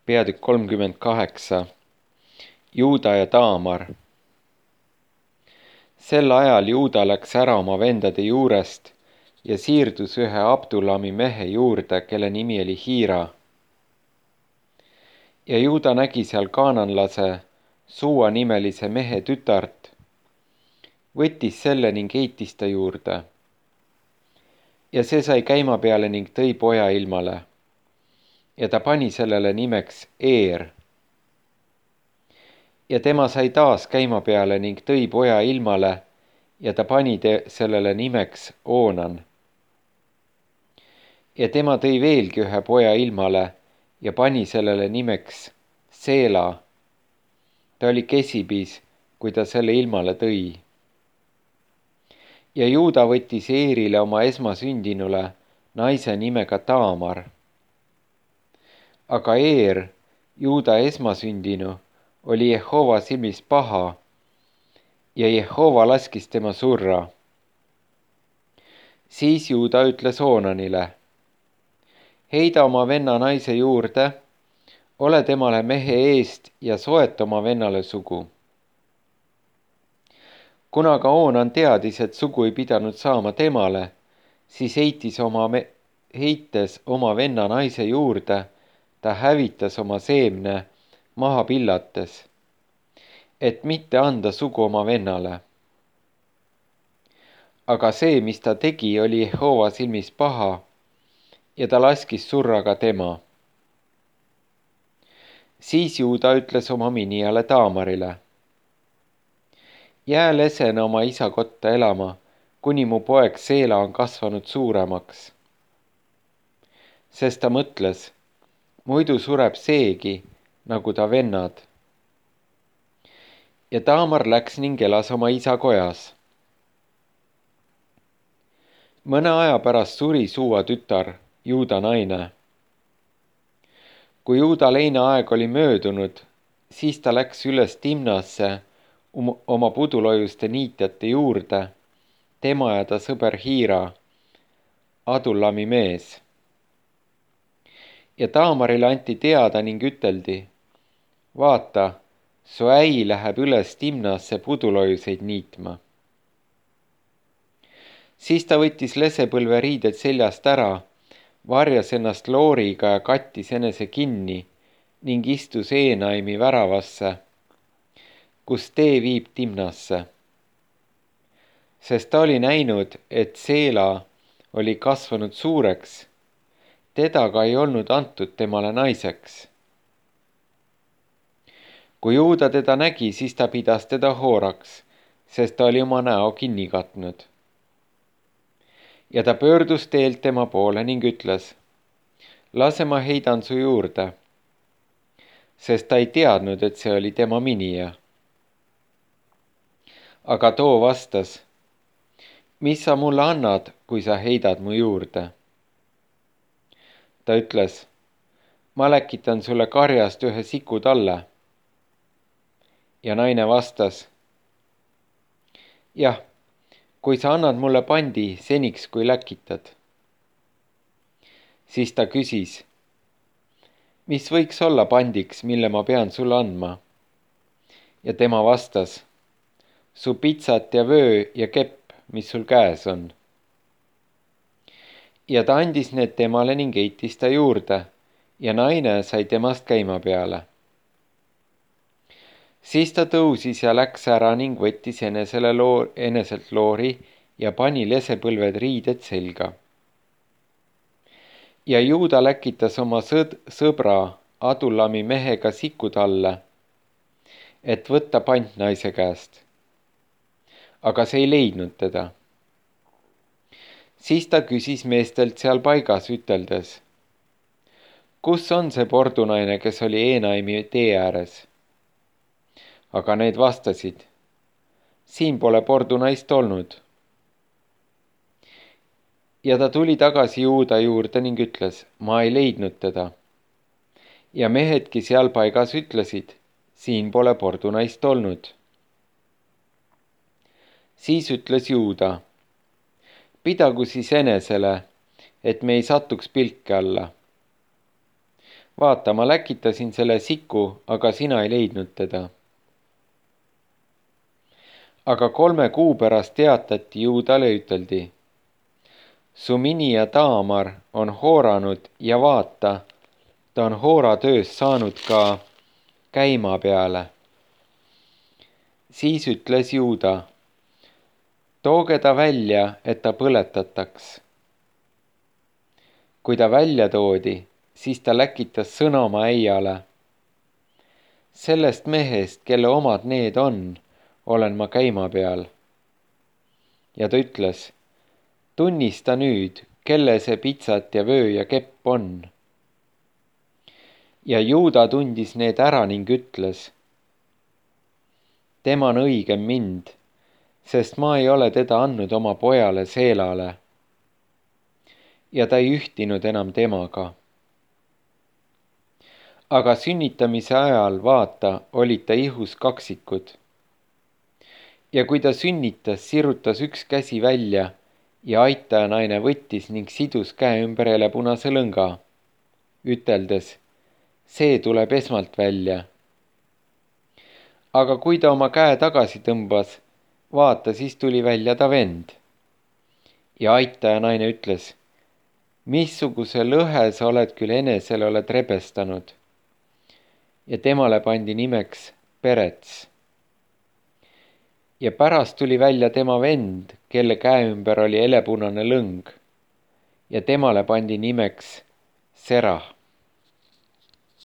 Peatükk 38. Juuda ja Taamar. Sel ajal Juuda läks ära oma vendade juurest ja siirdus ühe Abdulami mehe juurde, kelle nimi oli Hiira. Ja Juuda nägi seal kaananlase Suua nimelise mehe tütart, võttis selle ning heitis ta juurde. Ja see sai käima peale ning tõi poja ilmale. Ja ta pani sellele nimeks Eer. Ja tema sai taas käima peale ning tõi poja ilmale ja ta pani sellele nimeks Oonan. Ja tema tõi veelgi ühe poja ilmale ja pani sellele nimeks Seela. Ta oli kesipis, kui ta selle ilmale tõi. Ja Juuda võttis Eerile oma esmasündinule naise nimega Taamar. Aga Eer, Juuda esmasündinu, oli Jehova silmis paha ja Jehova laskis tema surra. Siis Juuda ütles Oonanile: heida oma venna naise juurde, ole temale mehe eest ja soeta oma vennale sugu. Kuna ka Oonan teadis, et sugu ei pidanud saama temale, siis heites oma venna naise juurde, ta hävitas oma seemne maha pillates, et mitte anda sugu oma vennale. Aga see, mis ta tegi, oli Jehova silmis paha ja ta laskis surra ka tema. Siis Juuda ütles oma minijale Taamarile: jää lesena oma isa kotta elama, kuni mu poeg Seela on kasvanud suuremaks. Sest ta mõtles, muidu sureb seegi, nagu ta vennad. Ja Taamar läks ning elas oma isa kojas. Mõne aja pärast suri Suua tütar, Juuda naine. Kui Juuda leinaaeg oli möödunud, siis ta läks üles Timnasse oma pudulojuste niitjate juurde, tema ja ta sõber Hiira, Adullami mees. Ja Taamarile anti teada ning üteldi: vaata, su äi läheb üles Timnasse pudulojuseid niitma. Siis ta võttis lesepõlveriided seljast ära, varjas ennast looriga ja kattis enese kinni ning istus Eenaimi väravasse, kus tee viib Timnasse. Sest ta oli näinud, et Seela oli kasvanud suureks, teda ka ei olnud antud temale naiseks. Kui Juuda teda nägi, siis ta pidas teda hooraks, sest ta oli oma näo kinni katnud. Ja ta pöördus teelt tema poole ning ütles: lase ma heidan su juurde, sest ta ei teadnud, et see oli tema minija. Aga too vastas: mis sa mulle annad, kui sa heidad mu juurde? Ta ütles: ma läkitan sulle karjast ühe siku talle. Ja naine vastas: jah, kui sa annad mulle pandi seniks, kui läkitad. Siis ta küsis: mis võiks olla pandiks, mille ma pean sulle andma? Ja tema vastas: su pitsat ja vöö ja kepp, mis sul käes on. Ja ta andis need temale ning heitis ta juurde ja naine sai temast käima peale. Siis ta tõusis ja läks ära ning võttis eneselt loori ja pani lesepõlved riided selga. Ja Juuda läkitas oma sõbra Adullami mehega siku talle, et võtta pant naise käest. Aga see ei leidnud teda. Siis ta küsis meestelt seal paigas üteldes: kus on see pordunaine, kes oli Eenaimi tee ääres? Aga need vastasid: siin pole pordunaist olnud. Ja ta tuli tagasi Juuda juurde ning ütles: ma ei leidnud teda. Ja mehedki seal paigas ütlesid: siin pole pordunaist olnud. Siis ütles Juuda: pidagu siis enesele, et me ei satuks pilke alla. vaata, ma läkitasin selle siku, aga sina ei leidnud teda. Aga 3 kuu pärast teatati Juudale ja üteldi, su minija Taamar on hooranud ja vaata, ta on hooratöös saanud ka käima peale. Siis ütles Juuda, tooge ta välja, et ta põletataks. Kui ta välja toodi, siis ta läkitas sõna oma äiale. Sellest mehest, kelle omad need on, olen ma käima peal. Ja ta ütles, tunnista nüüd, kelle see pitsat ja vöö ja kepp on. Ja Juuda tundis need ära ning ütles, tema on õigem mind, sest ma ei ole teda andnud oma pojale Seelale. Ja ta ei ühtinud enam temaga. Aga sünnitamise ajal, vaata, olid ta ihus kaksikud. Ja kui ta sünnitas, sirutas üks käsi välja ja aitajanaine võttis ning sidus käe ümber helepunase lõnga, üteldes, see tuleb esmalt välja. Aga kui ta oma käe tagasi tõmbas, vaata, siis tuli välja ta vend. Ja aitajanaine ütles, missuguse lõhe sa oled küll enesele oled rebestanud. Ja temale pandi nimeks Perets. Ja pärast tuli välja tema vend, kelle käe ümber oli helepunane lõng, ja temale pandi nimeks Serah.